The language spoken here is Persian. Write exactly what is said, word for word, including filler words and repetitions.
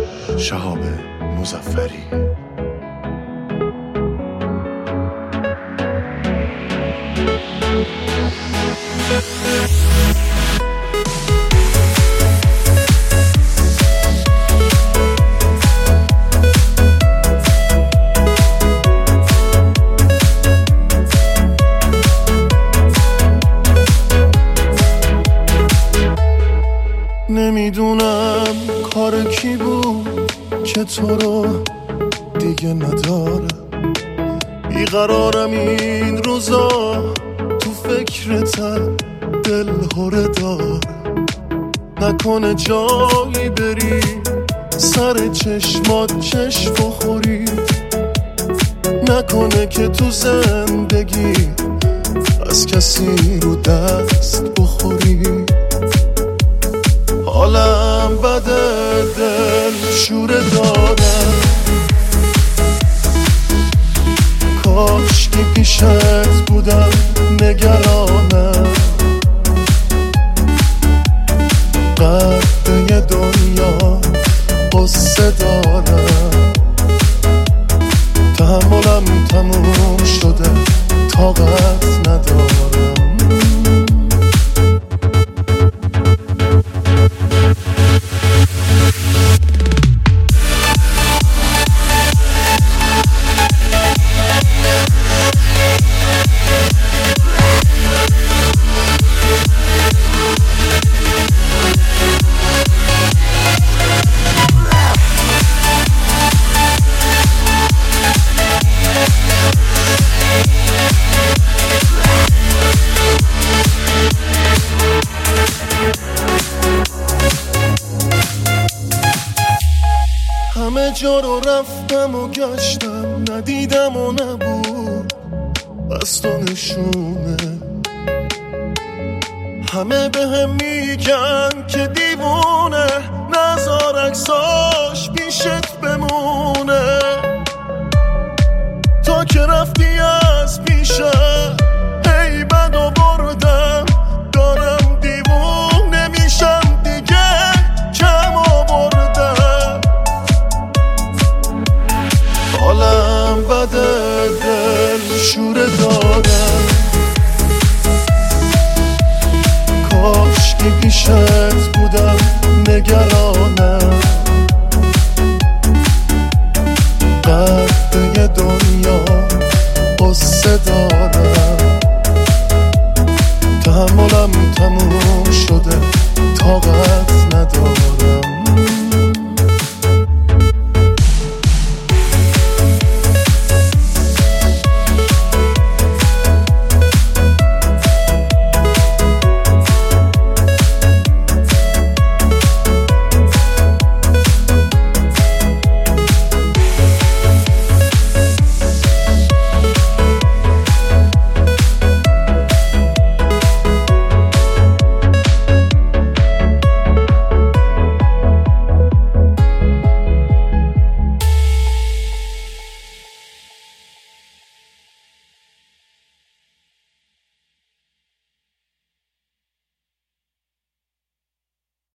شهاب مظفری. نمیدونم کار کی بود که تو رو دیگه نداره. بیقرارم این روزا، تو فکرتم دل هره دار. نکنه جایی بری سر چشمات چشم بخوری. نکنه که تو زندگی از کسی رو دست بخوری. حالم بده، دل شوره دارم. کاش که پیشت بودم نگرانم. قدر دنیا قصه دارم. تحملم تموم شده، طاقت ندارم. همه جا رو رفتم و گشتم، ندیدم و نبود بس تو نشونه. همه به هم میگن که دیوونه، نزار عکساش پیشت بمونه. تا که رفتی از پیشم